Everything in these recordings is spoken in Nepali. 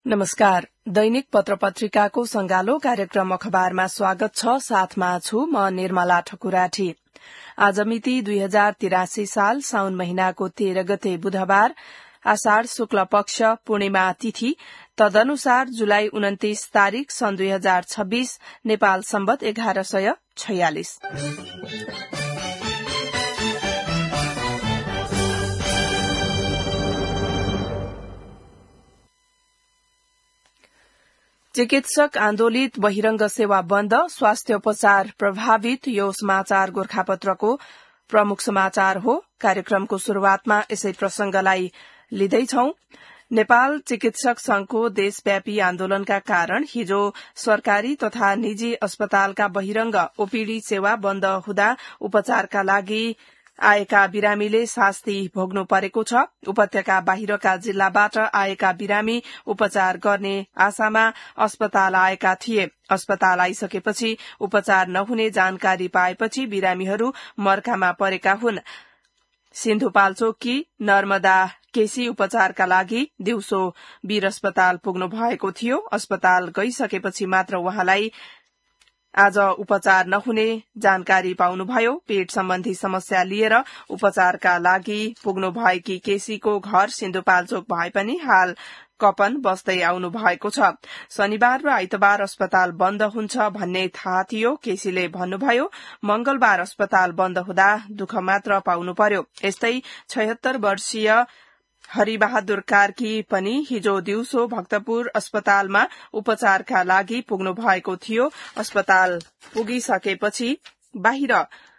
नमस्कार। दैनिक पत्रपत्रिकाको संगालो कार्यक्रम अखबारमा स्वागत छ। साथमा छु म निर्मला ठकुराठी। आज मिति 2083 साल साउन महिनाको 13 गते बुधबार, आषाढ़ शुक्ल पक्ष पूर्णिमा तिथि, तदनुसार जुलाई 29 तारिक सन् 2026 नेपाल सम्वत 1146। चिकित्सक आन्दोलित, बहिरंग सेवा बन्द, स्वास्थ्य उपचार प्रभावित, यो समाचार गोरखापत्रको प्रमुख समाचार हो। कार्यक्रमको शुरूआतमा यसै प्रसंगलाई लिँदैछौं। नेपाल चिकित्सक संघको देशव्यापी आन्दोलनका कारण हिजो सरकारी तथा निजी अस्पतालका बहिरंग ओपीडी सेवा बन्द हुँदा उपचारका लागि आएका बिरामीले शास्ति भोग्नु परेको छ। उपत्यका बाहिरका जिल्लाबाट आएका बिरामी उपचार गर्ने आशामा अस्पताल आएका थिए। अस्पताल आइसकेपछि उपचार नहुने जानकारी पाएपछि बिरामीहरू मर्कामा परेका हुन्। सिन्धुपाल्चोककी नर्मदा केसी उपचारका लागि दिउँसो वीर अस्पताल पुग्नु भएको थियो। अस्पताल गइसकेपछि मात्र उहाँलाई आज उपचार नहुने जानकारी पाउनुभयो। पेट सम्बन्धी समस्या लिएर उपचारका लागि पुग्नु भएकी केसीको घर सिन्धुपाल्चोक भए पनि हाल कपन बस्दै आउनु भएको छ। शनिबार र आइतबार अस्पताल बन्द हुन्छ भन्ने थाहा थियो। केसीले भन्नुभयो, मंगलबार अस्पताल बन्द हुँदा दुःख मात्र पाउनु पर्यो। यस्तै 76 वर्षीय हरिबहादुर कार्की पनि हिजो दिउँसो भक्तपुर अस्पतालमा उपचारका लागि पुग्नु भएको थियो। अस्पताल पुगिसकेपछि बाहिर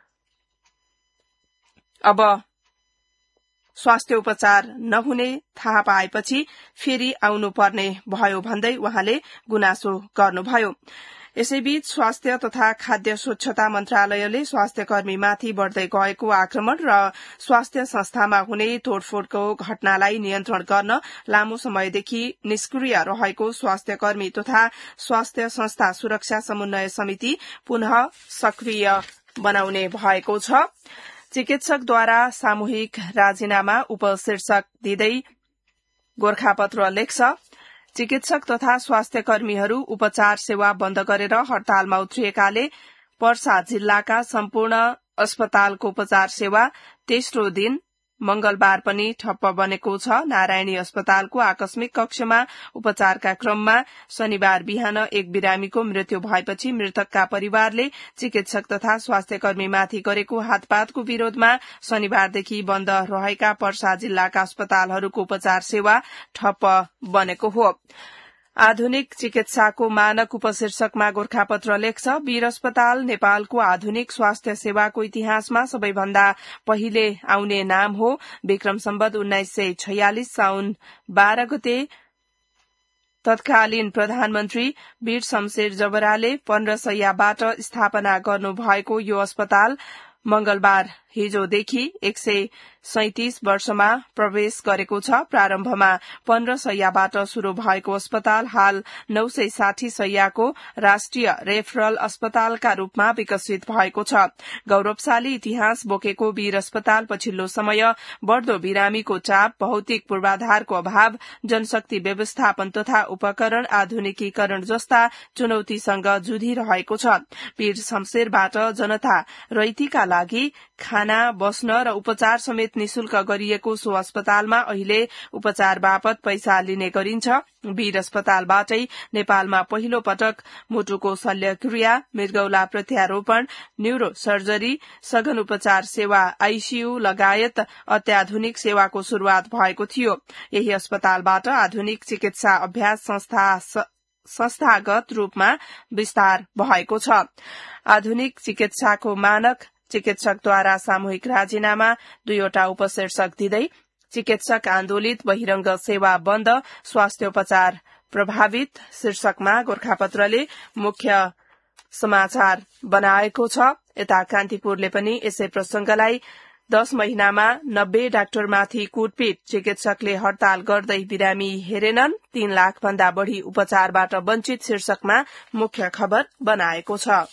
अब स्वास्थ्य उपचार नहुने थाहा पाएपछि फेरि आउनुपर्ने भयो भन्दै उहाँले गुनासो गर्नुभयो। यसैबीच स्वास्थ्य तथा खाद्य स्वच्छता मन्त्रालयले स्वास्थ्यकर्मीमाथि बढ़दै गएको आक्रमण र स्वास्थ्य संस्थामा हुने तोड़फोड़को घटनालाई नियन्त्रण गर्न लामो समयदेखि निष्क्रिय रहेको स्वास्थ्यकर्मी तथा स्वास्थ्य संस्था सुरक्षा समन्वय समिति पुनः सक्रिय बनाउने भएको छ। चिकित्सकद्वारा सामूहिक राजीनामा उपशीर्षक दिँदै गोरखापत्र लेख्छ, चिकित्सक तथा स्वास्थ्य कर्मीहरू उपचार सेवा बन्द गरेर हड़तालमा उत्रिएकाले पर्सा जिल्लाका सम्पूर्ण अस्पतालको उपचार सेवा तेस्रो दिन मंगलबार पनि ठप्प बनेको छ। नारायणी अस्पतालको आकस्मिक कक्षमा उपचारका क्रममा शनिबार बिहान एक बिरामीको मृत्यु भएपछि मृतकका परिवारले चिकित्सक तथा स्वास्थ्यकर्मीमाथि गरेको हातपातको विरोधमा शनिबारदेखि बन्द रहेका पर्सा जिल्लाका अस्पतालहरूको उपचार सेवा ठप्प बनेको हो। आधुनिक चिकित्साको मानक उपशीर्षकमा गोरखापत्र लेख्छ, वीर अस्पताल नेपालको आधुनिक स्वास्थ्य सेवाको इतिहासमा सबैभन्दा पहिले आउने नाम हो। विक्रम सम्वत 1946 साउन 12 गते तत्कालीन प्रधानमन्त्री वीर शमशेर जबराले 15 शैय्याबाट स्थापना गर्नुभएको यो अस्पताल मंगलबार हिजोदेखि 137 वर्षमा प्रवेश गरेको छ। प्रारम्भमा 15 शैय्याबाट शुरू भएको अस्पताल हाल 960 शैय्याको राष्ट्रिय रेफरल अस्पतालका रूपमा विकसित भएको छ। गौरवशाली इतिहास बोकेको वीर अस्पताल पछिल्लो समय बढ़दो बिरामीको चाप, भौतिक पूर्वाधारको अभाव, जनशक्ति व्यवस्थापन तथा उपकरण आधुनिकीकरण जस्ता चुनौतीसँग जुधिरहेको छ। वीर शमशेरबाट जनता रैतीका लागि खाना, बस्न र उपचार समेत निशुल्क गरिएको सो अस्पतालमा अहिले उपचार बापत पैसा लिने गरिन्छ। वीर अस्पतालबाटै नेपालमा पहिलो पटक मुटुको शल्यक्रिया, मृगौला प्रत्यारोपण, न्यूरो सर्जरी, सघन उपचार सेवा आईसीयू लगायत अत्याधुनिक सेवाको शुरूआत भएको थियो। यही अस्पतालबाट आधुनिक चिकित्सा अभ्यास संस्थागत रूपमा विस्तार भएको छ। आधुनिक चिकित्साको मानक, चिकित्सकद्वारा सामूहिक राजीनामा, 2वटा उपशीर्षक दिँदै चिकित्सक आन्दोलित, बहिरंग सेवा बन्द, स्वास्थ्य उपचार प्रभावित शीर्षकमा गोरखापत्रले मुख्य समाचार बनाएको छ। यता कान्तिपुरले पनि यसै प्रसंगलाई 10 महिनामा 90 डाक्टरमाथि कुटपिट, चिकित्सकले हड़ताल गर्दै बिरामी हेरेनन्, 3 लाख भन्दा बढ़ी उपचारबाट वञ्चित शीर्षकमा मुख्य खबर बनाएको छ।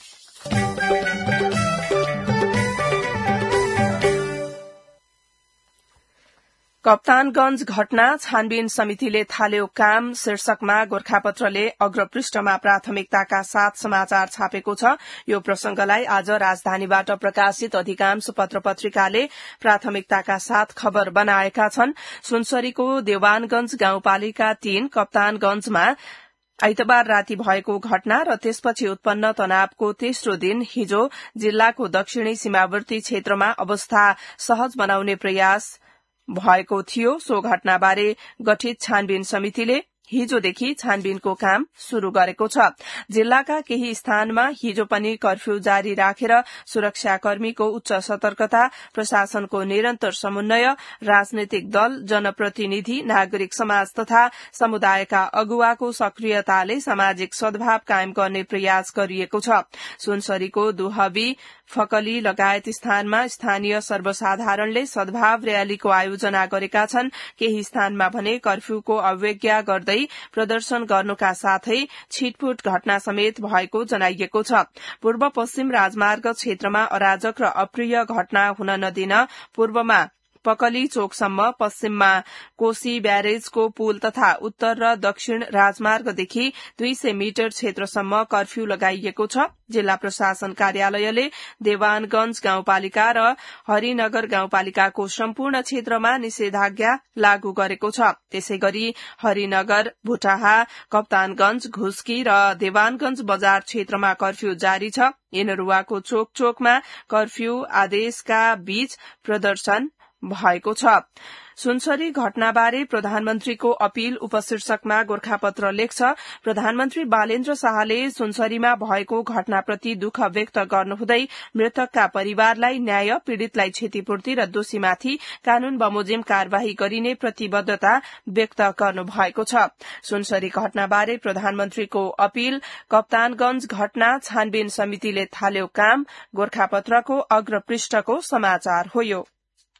कप्तानगंज घटना छानबिन समितिले थाल्यो काम शीर्षकमा गोरखापत्रले अग्रपृष्ठमा प्राथमिकताका साथ समाचार छापेको छ। यो प्रसंगलाई आज राजधानीबाट प्रकाशित अधिकांश पत्र पत्रिकाले प्राथमिकताका साथ खबर बनाएका छन्। सुनसरीको देवानगंज गाउँपालिका 3 कप्तानगंजमा आइतबार राति भएको घटना र त्यसपछि उत्पन्न तनावको तेस्रो दिन हिजो जिल्लाको दक्षिणी सीमावर्ती क्षेत्रमा अवस्था सहज बनाउने प्रयास भएको थियो। सो घटनाबारे गठित छानबिन समितिले हिजोदेखि छानबिनको काम शुरू गरेको छ। जिल्लाका केही स्थानमा हिजो पनि कर्फ्यू जारी राखेर सुरक्षाकर्मीको उच्च सतर्कता, प्रशासनको निरन्तर समन्वय, राजनैतिक दल, जनप्रतिनिधि, नागरिक समाज तथा समुदायका अगुवाको सक्रियताले सामाजिक सद्भाव कायम गर्ने प्रयास गरिएको छ। सुनसरीको दुहबी, फकली लगायत स्थानमा स्थानीय सर्वसाधारणले सद्भाव रयालीको आयोजना गरेका छन्। केही स्थानमा भने कर्फ्यूको अवज्ञा गर्दै प्रदर्शन गर्नुका साथै छिटफुट घटना समेत भएको जनाइएको छ। पूर्व पश्चिम राजमार्ग क्षेत्रमा अराजक र अप्रिय घटना हुन नदिन पूर्वमा पकली चोकसम्म, पश्चिममा कोशी ब्यारेजको पुल तथा उत्तर र दक्षिण राजमार्गदेखि 200 मिटर क्षेत्रसम्म कर्फ्यू लगाइएको छ। जिल्ला प्रशासन कार्यालयले देवानगंज गाउँपालिका र हरिनगर गाउँपालिकाको सम्पूर्ण क्षेत्रमा निषेधाज्ञा लागू गरेको छ। त्यसैगरी हरिनगर, भुटाहा, कप्तानगंज, घुस्की र देवानगंज बजार क्षेत्रमा कर्फ्यू जारी छ। यिनरुवाको चोक चोकमा कर्फ्यू आदेशका बीच प्रदर्शन भएको छ। सुनसरी घटनाबारे प्रधानमन्त्रीको अपील उपशीर्षकमा गोरखापत्र लेख्छ। प्रधानमन्त्री बालेन्द्र शाहले सुनसरीमा भएको घटनाप्रति दुःख व्यक्त गर्नुहुँदै मृतकका परिवारलाई न्याय, पीड़ितलाई क्षतिपूर्ति र दोषीमाथि कानून बमोजिम कार्यवाही गरिने प्रतिबद्धता व्यक्त गर्नुभएको छ। सुनसरी घटनाबारे प्रधानमन्त्रीको अपील, कप्तानगंज घटना छानबिन समितिले थाल्यो काम, गोरखापत्रको अग्रपृष्ठको समाचार हो यो।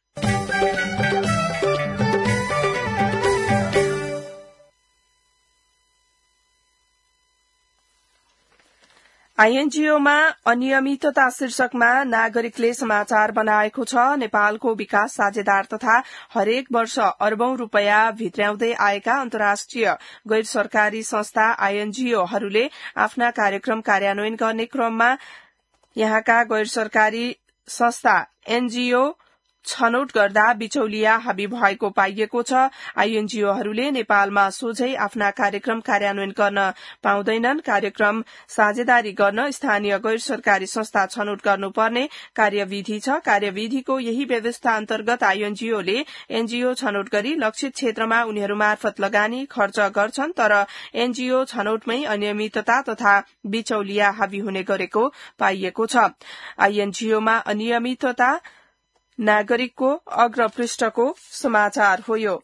आईएनजीओमा अनियमितता शीर्षकमा नागरिकले समाचार बनाएको छ। नेपालको विकास साझेदार तथा हरेक वर्ष अर्बौं रूपियाँ भित्र्याउँदै आएका अन्तर्राष्ट्रिय गैर सरकारी संस्था आईएनजीओहरूले आफ्ना कार्यक्रम कार्यान्वयन गर्ने क्रममा यहाँका गैर सरकारी संस्था एनजीओ छनौट गर्दा बिचौलिया हाबी भएको पाइएको छ। आईएनजीओहरूले नेपालमा सोझै आफ्ना कार्यक्रम कार्यान्वयन गर्न पाउँदैनन्। कार्यक्रम साझेदारी गर्न स्थानीय गैर सरकारी संस्था छनौट गर्नुपर्ने कार्यविधि छ। कार्यविधिको यही व्यवस्था अन्तर्गत आईएनजीओले एनजीओ छनौट गरी लक्षित क्षेत्रमा उनीहरू मार्फत लगानी खर्च गर्छन्। तर एनजीओ छनौटमै अनियमितता तथा बिचौलिया हाबी हुने गरेको पाइएको छ। आईएनजीओमा अनियमितता नागरिकको अग्रपृष्ठको समाचार हो यो।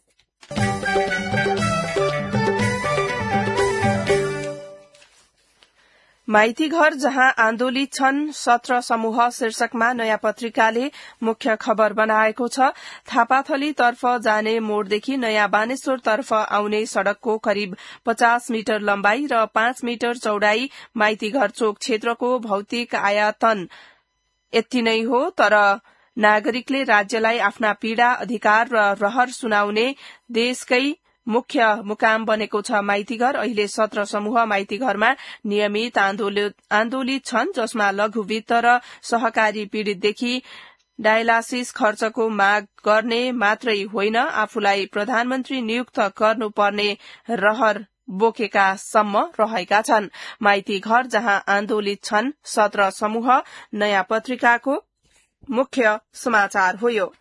माइती घर जहाँ आन्दोलित छन् 17 समूह शीर्षकमा नयाँ पत्रिकाले मुख्य खबर बनाएको छ। थापाथलीतर्फ जाने मोडदेखि नयाँ बानेश्वरतर्फ आउने सड़कको करिब 50 मिटर लम्बाई र 5 मिटर चौड़ाई माइती घर चोक क्षेत्रको भौतिक आयतन यति नै हो। तर नागरिकले राज्यलाई आफ्ना पीड़ा, अधिकार र रहर सुनाउने देशकै मुख्य मुकाम बनेको छ माइतीघर। अहिले 17 समूह माइतीघरमा नियमित आन्दोलित छन्, जसमा लघु वित्त र सहकारी पीड़ितदेखि डायलासिस खर्चको माग गर्ने मात्रै होइन, आफूलाई प्रधानमन्त्री नियुक्त गर्नुपर्ने रहर बोकेका सम्म रहेका छन्। माइती घर जहाँ आन्दोलित छन् 17 समूह नयाँ पत्रिकाको मुख्य समाचार हो यो।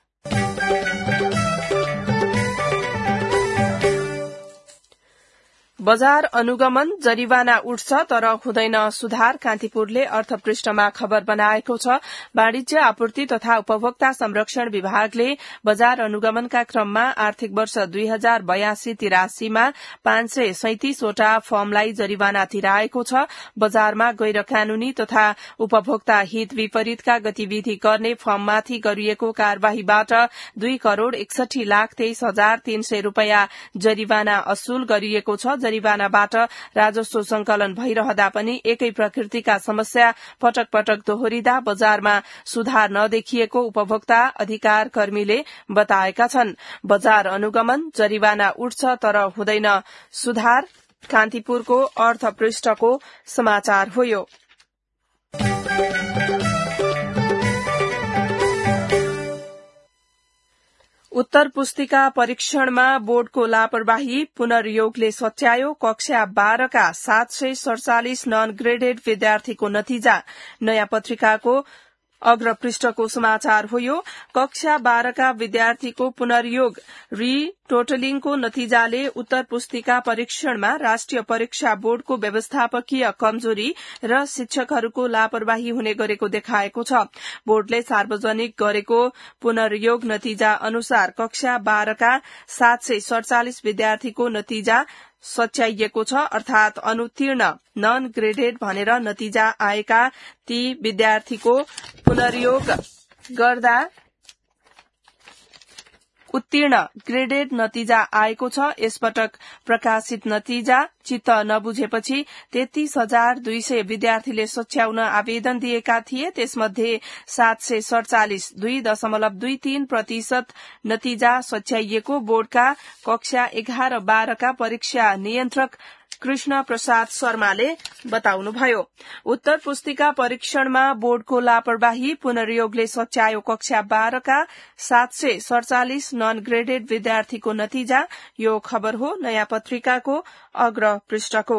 बजार अनुगमन जरिवाना उठ्छ तर हुँदैन सुधार, कान्तिपुरले अर्थपृष्ठमा खबर बनाएको छ। वाणिज्य आपूर्ति तथा उपभोक्ता संरक्षण विभागले बजार अनुगमनका क्रममा आर्थिक वर्ष 2082-83 मा 537 वटा फर्मलाई जरिवाना तिराएको छ। बजारमा गैर कानूनी तथा उपभोक्ता हित विपरीतका गतिविधि गर्ने फर्ममाथि गरिएको कार्यवाहीबाट 2,61,23,300 रूपियाँ जरिवाना असुल गरिएको छ। जरिवानाबाट राजस्व संकलन भइरहँदा पनि एकै प्रकृतिका समस्या पटक पटक दोहोरिँदा बजारमा सुधार नदेखिएको उपभोक्ता अधिकार कर्मीले बताएका छन्। बजार अनुगमन, जरिवाना उठ्छ तर हुँदैन सुधार। कान्तिपुरको अर्थपृष्ठको समाचार हो यो। उत्तर पुस्तिका परीक्षणमा बोर्डको लापरवाही पुनर्योगले सच्यायो। कक्षा 12 का 747 नन ग्रेडेड विद्यार्थीको नतिजा। नयाँ पत्रिकाको अग्रपृष्ठको समाचार हो यो। कक्षा 12 का विद्यार्थीको पुनर्योग टोटलिङको नतिजाले उत्तर पुस्तिका परीक्षणमा राष्ट्रिय परीक्षा बोर्डको व्यवस्थापकीय कमजोरी र शिक्षकहरूको लापरवाही हुने गरेको देखाएको छ। बोर्डले सार्वजनिक गरेको पुनर्योग नतिजा अनुसार कक्षा 12 का 747 विद्यार्थीको नतिजा सच्याइएको छ, अर्थात अनुत्तीर्ण नन ग्रेडेड भनेर नतिजा आएका ती विद्यार्थीको पुनर्योग गर्दा उत्तीर्ण ग्रेडेड नतिजा आएको छ। यसपटक प्रकाशित नतिजा चित्त नबुझेपछि 33,200 विद्यार्थीले सच्याउन आवेदन दिएका थिए। त्यसमध्ये 747 2.23% नतिजा सच्याइएको बोर्डका कक्षा 11-12 का परीक्षा नियन्त्रक कृष्ण प्रसाद शर्माले बताउनुभयो। उत्तर पुस्तिका परीक्षणमा बोर्डको लापरवाही पुनर्योगले सच्यायो। कक्षा 12 का 747 नन ग्रेडेड विद्यार्थीको नतिजा। यो खबर हो नयाँ पत्रिकाको अग्र पृष्ठको।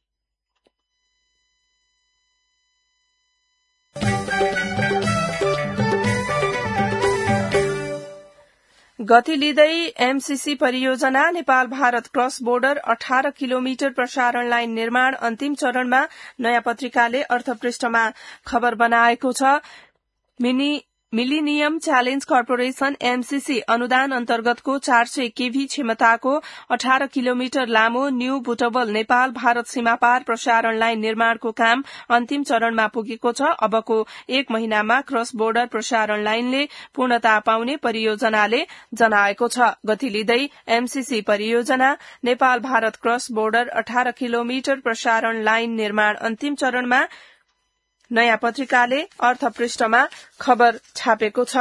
गति लिँदै एमसीसी परियोजना Nepal Bharat cross border 18 kilometre प्रसारण लाइन निर्माण अन्तिम चरणमा। नयाँ पत्रिकाले अर्थपृष्ठमा खबर बनाएको छ। मिलिनियम च्यालेन्ज कर्पोरेशन एमसीसी अनुदान अन्तर्गतको 400 केभी क्षमताको 18 किलोमिटर लामो न्यू बुटवल नेपाल भारत सीमापार प्रसारण लाइन निर्माणको काम अन्तिम चरणमा पुगेको छ। अबको 1 महिनामा क्रस बोर्डर प्रसारण लाइनले पूर्णता पाउने परियोजनाले जनाएको छ। गति लिँदै एमसीसी परियोजना Nepal Bharat cross border 18 kilometre प्रसारण लाइन निर्माण अन्तिम चरणमा। नयाँ पत्रिकाले अर्थपृष्ठमा खबर छापेको छ।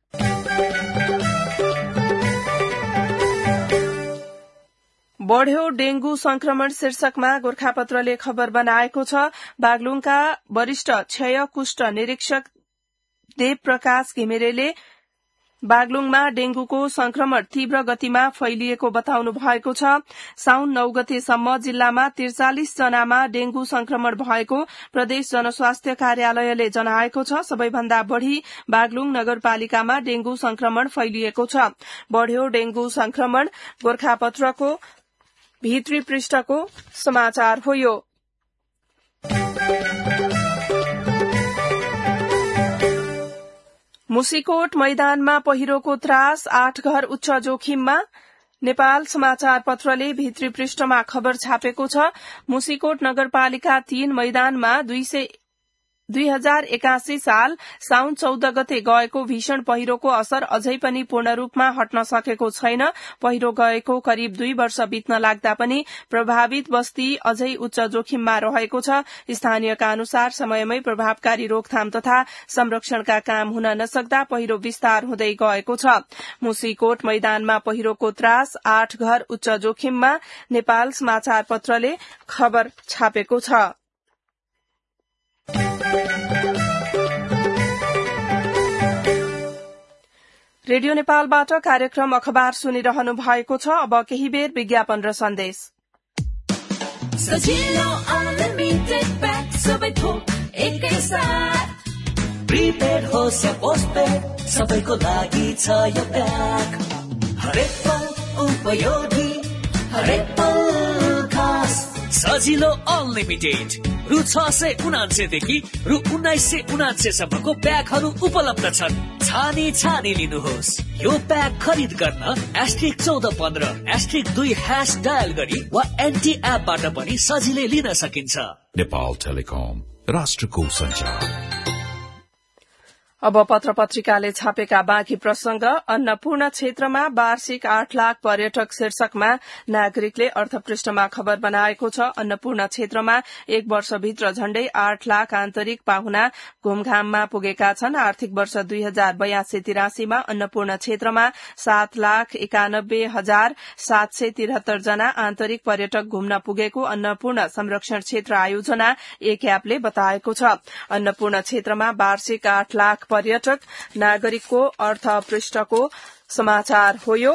बढ़्यो डेंगू संक्रमण शीर्षकमा गोरखापत्रले खबर बनाएको छ। बागलुङका वरिष्ठ क्षय कुष्ठ निरीक्षक देव प्रकाश घिमिरेले बागलुङमा डेंगूको संक्रमण तीव्र गतिमा फैलिएको बताउनु भएको छ। साउन 9 गतेसम्म जिल्लामा 43 जनामा डेंगू संक्रमण भएको प्रदेश जनस्वास्थ्य कार्यालयले जनाएको छ। सबैभन्दा बढ़ी बागलुङ नगरपालिकामा डेंगू संक्रमण फैलिएको छ। बढ़्यो डेंगू संक्रमण गोरखापत्रको भित्री पृष्ठको समाचार हो यो। मुसिकोट मैदानमा पहिरोको त्रास, 8 घर उच्च जोखिममा। नेपाल समाचार पत्रले भित्री पृष्ठमा खबर छापेको छ। मुसिकोट नगरपालिका 3 मैदानमा 2081 साल साउन 14 गते गएको भीषण पहिरोको असर अझै पनि पूर्ण रूपमा हट्न सकेको छैन। पहिरो गएको करिब 2 वर्ष बित्न लाग्दा पनि प्रभावित बस्ती अझै उच्च जोखिममा रहेको छ। स्थानीयका अनुसार समयमै प्रभावकारी रोकथाम तथा संरक्षणका काम हुन नसक्दा पहिरो विस्तार हुँदै गएको छ। मुसिकोट मैदानमा पहिरोको त्रास, 8 घर उच्च जोखिममा। नेपाल समाचार पत्रले खबर छापेको छ। रेडियो नेपालबाट कार्यक्रम अखबार सुनिरहनु भएको छ। अब केही बेर विज्ञापन र सन्देश। सजिलो अनलिमिटेड प्याक सबै थोक एकैसाथ, प्रिपेड होस् या पोस्टपेड सबैको लागि छ यो प्याक। हरेक पल उपयोगी, हरेक पल खास। सजिलो अनलिमिटेड रु 679 देखि रु 1979 सम्मको प्याकहरू उपलब्ध छन्। छानी लिनुहोस्। यो प्याक खरिद गर्न *1415 *2# डायल गरी वा एन्टी एपबाट पनि सजिलै लिन सकिन्छ। नेपाल टेलिकम, राष्ट्रको सञ्चार। अब पत्र पत्रिकाले छापेका बाँकी प्रसंग। अन्नपूर्ण क्षेत्रमा वार्षिक 8 लाख पर्यटक शीर्षकमा नागरिकले अर्थपृष्ठमा खबर बनाएको छ। अन्नपूर्ण क्षेत्रमा 1 वर्षभित्र झण्डै 8 लाख आन्तरिक पाहुना घुमघाममा पुगेका छन्। आर्थिक वर्ष 2082-83 मा अन्नपूर्ण क्षेत्रमा 7,91,773 जना आन्तरिक पर्यटक घुम्न पुगेको अन्नपूर्ण संरक्षण क्षेत्र आयोजना एक्यापले बताएको छ। अन्नपूर्ण क्षेत्रमा वार्षिक 8 लाख पर्यटक नागरिकको अर्थपृष्ठको समाचार हो यो।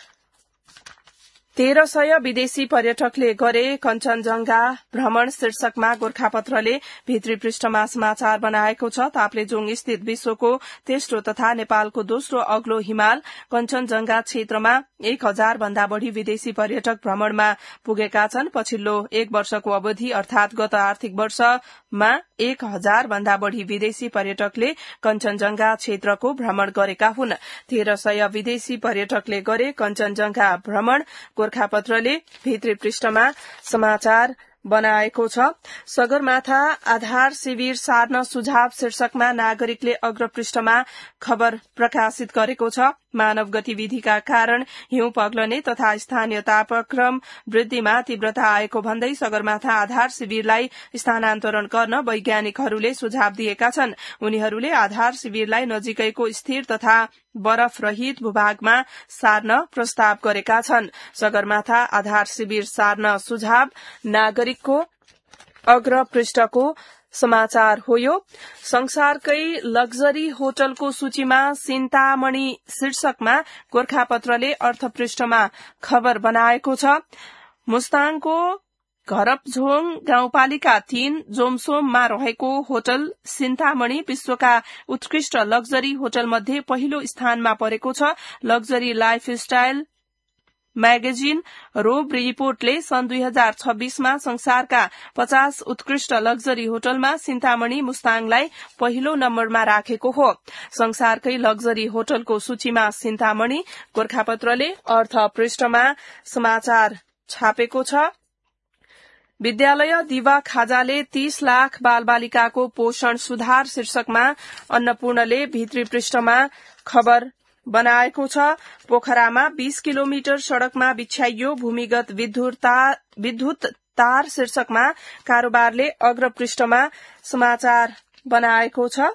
1300 विदेशी पर्यटकले गरे कञ्चनजंघा भ्रमण शीर्षकमा गोरखापत्रले भित्री पृष्ठमा समाचार बनाएको छ। ताप्लेजुङ स्थित विश्वको तेस्रो तथा नेपालको दोस्रो अग्लो हिमाल कञ्चनजंघा क्षेत्रमा 1000 भन्दा बढ़ी विदेशी पर्यटक भ्रमणमा पुगेका छन्। पछिल्लो 1 वर्षको अवधि अर्थात गत आर्थिक वर्षमा 1000 भन्दा बढ़ी विदेशी पर्यटकले कञ्चनजंघा क्षेत्रको भ्रमण गरेका हुन्। 1300 विदेशी पर्यटकले गरे कञ्चनजंघा भ्रमण गोरखापत्रले भित्री पृष्ठमा समाचार बनाएको छ। सगरमाथा आधार शिविर सार्न सुझाव शीर्षकमा नागरिकले अग्रपृष्ठमा खबर प्रकाशित गरेको छ। मानव गतिविधिका कारण हिउँ पग्लने तथा स्थानीय तापक्रम वृद्धिमा तीव्रता आएको भन्दै सगरमाथा आधार शिविरलाई स्थानान्तरण गर्न वैज्ञानिकहरूले सुझाव दिएका छन्। उनीहरूले आधार शिविरलाई नजिकैको स्थिर तथा बरफ रहित भूभागमा सार्न प्रस्ताव गरेका छन्। सगरमाथा आधार शिविर सार्न सुझाव नागरिकको अग्रपृष्ठको समाचार हो यो। संसारकै लग्जरी होटलको सूचीमा सिन्तामणी शीर्षकमा गोरखापत्रले अर्थपृष्ठमा खबर बनाएको छ। मुस्ताङको घरपझोङ गाउँपालिका 3 जोमसोममा रहेको होटल सिन्तामणी विश्वका उत्कृष्ट लग्जरी होटल मध्ये पहिलो स्थानमा परेको छ। लग्जरी लाइफस्टाइल म्यागजिन रोब रिपोर्टले सन् 2026 मा संसारका 50 उत्कृष्ट लग्जरी होटलमा सिन्तामणी मुस्ताङलाई पहिलो नम्बरमा राखेको हो। संसारकै लग्जरी होटलको सूचीमा सिन्तामणी गोरखापत्रले अर्थपृष्ठमा समाचार छापेको छ। विद्यालय दिवा खाजाले 30 लाख बालबालिकाको पोषण सुधार शीर्षकमा अन्नपूर्णले भित्री पृष्ठमा खबर बनाएको छ। पोखरामा 20 किलोमिटर सड़कमा बिछ्याइयो भूमिगत विद्युत तार शीर्षकमा कारोबारले अग्रपृष्ठमा समाचार बनाएको छ।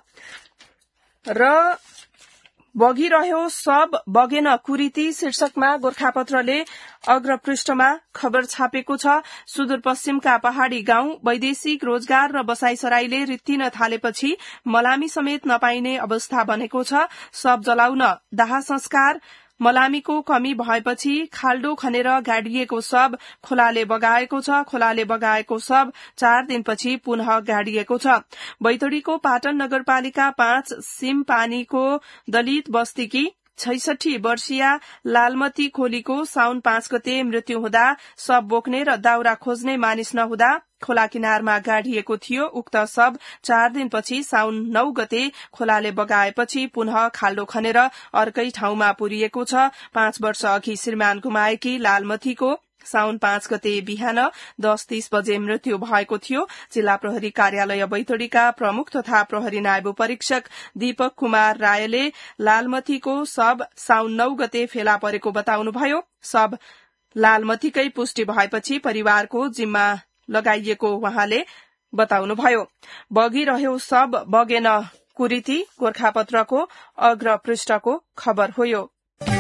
र बगिरह्यो सब बगेन कुरीति शीर्षकमा गोरखापत्रले अग्रपृष्ठमा खबर छापेको छ। सुदूरपश्चिमका पहाड़ी गाउँ वैदेशिक रोजगार र बसाईसराईले रित्तिन थालेपछि मलामी समेत नपाइने अवस्था बनेको छ। सब जलाउन दाह संस्कार मलामीको कमी भएपछि खाल्डो खनेर गाडिएको सब खोलाले बगाएको छ। खोलाले बगाएको सब 4 दिनपछि पुनः गाडिएको छ। बैतडीको पाटन नगरपालिका 5 सिमपानीको दलित बस्तीकी 66 वर्षीया लालमती खोलीको साउन 5 गते मृत्यु हुँदा सब बोक्ने र दाउरा खोज्ने मानिस नहुँदा खोला किनारमा गाडिएको थियो। उक्त सब 4 दिनपछि साउन 9 गते खोलाले बगाएपछि पुनः खाल्डो खनेर अर्कै ठाउँमा पुरिएको छ। 5 वर्ष अघि श्रीमान गुमाएकी लालमतीको साउन 5 गते बिहान 10:30 बजे मृत्यु भएको थियो। जिल्ला प्रहरी कार्यालय बैतडीका प्रमुख तथा प्रहरी नायब परीक्षक दीपक कुमार रायले लालमतीको सब साउन 9 गते फेला परेको बताउनुभयो। सब लालमतीकै पुष्टि भएपछि परिवारको जिम्मा लगाइएको उहाँले बताउनुभयो। बगिरह्यो सब बगेन कुरीति गोरखापत्रको अग्रपृष्ठको खबर हो यो।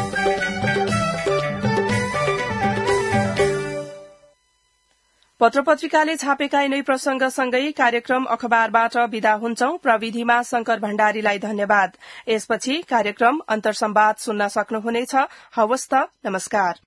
पत्रपत्रिकाले छापेका यिनै प्रसंगसँगै कार्यक्रम अखबारबाट विदा हुन्छौं। प्रविधिमा शंकर भण्डारीलाई धन्यवाद। यसपछि कार्यक्रम अन्तर्संवाद सुन्न सक्नुहुनेछ। हवस् त, नमस्कार।